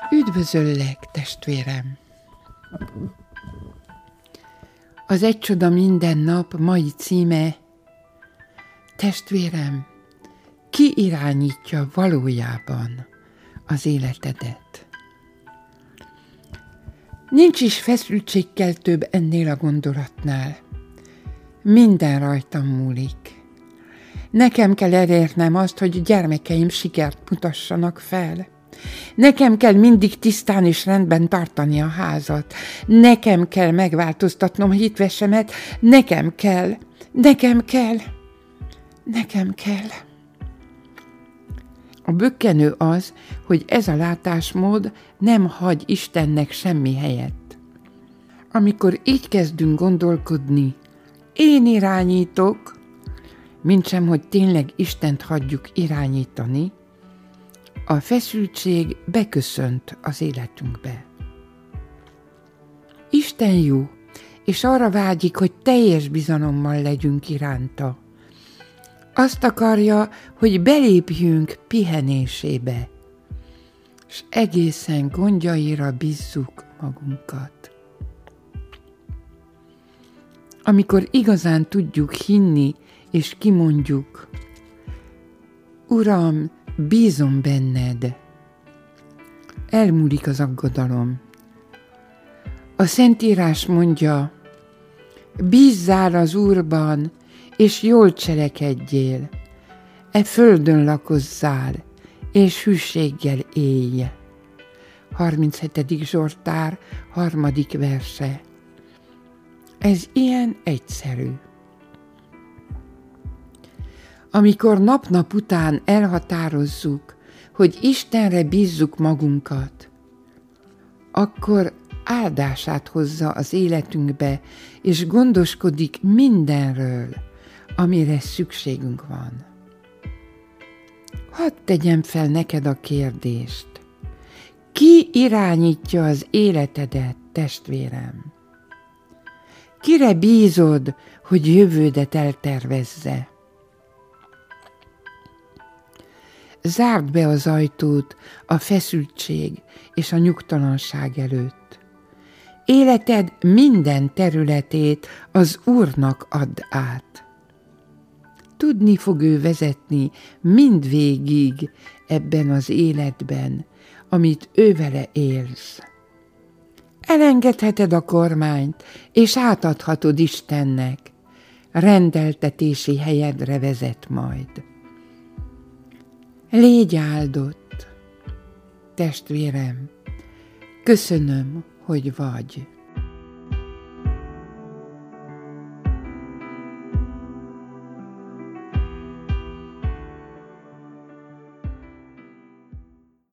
Üdvözöllek, testvérem! Az Egy csoda minden nap mai címe: testvérem, ki irányítja valójában az életedet? Nincs is feszültségkeltőbb ennél a gondolatnál. Minden rajtam múlik. Nekem kell elérnem azt, hogy gyermekeim sikert mutassanak fel. Nekem kell mindig tisztán és rendben tartani a házat. Nekem kell megváltoztatnom a hitvesemet. Nekem kell. A bökkenő az, hogy ez a látásmód nem hagy Istennek semmi helyet. Amikor így kezdünk gondolkodni, én irányítok, mintsem, hogy tényleg Istent hagyjuk irányítani, a feszültség beköszönt az életünkbe. Isten jó, és arra vágyik, hogy teljes bizalommal legyünk iránta. Azt akarja, hogy belépjünk pihenésébe, és egészen gondjaira bízzuk magunkat. Amikor igazán tudjuk hinni, és kimondjuk: Uram, bízom benned, elmúlik az aggodalom. A Szentírás mondja: bízzál az Úrban, és jól cselekedjél, e földön lakozzál, és hűséggel élj. 37. Zsoltár, 3. verse. Ez ilyen egyszerű. Amikor nap-nap után elhatározzuk, hogy Istenre bízzuk magunkat, akkor áldását hozza az életünkbe, és gondoskodik mindenről, amire szükségünk van. Hadd tegyem fel neked a kérdést: ki irányítja az életedet, testvérem? Kire bízod, hogy jövődet eltervezze? Zárd be az ajtót a feszültség és a nyugtalanság előtt. Életed minden területét az Úrnak add át. Tudni fog ő vezetni mindvégig ebben az életben, amit ő vele élsz. Elengedheted a kormányt, és átadhatod Istennek. Rendeltetési helyedre vezet majd. Légy áldott, testvérem, köszönöm, hogy vagy.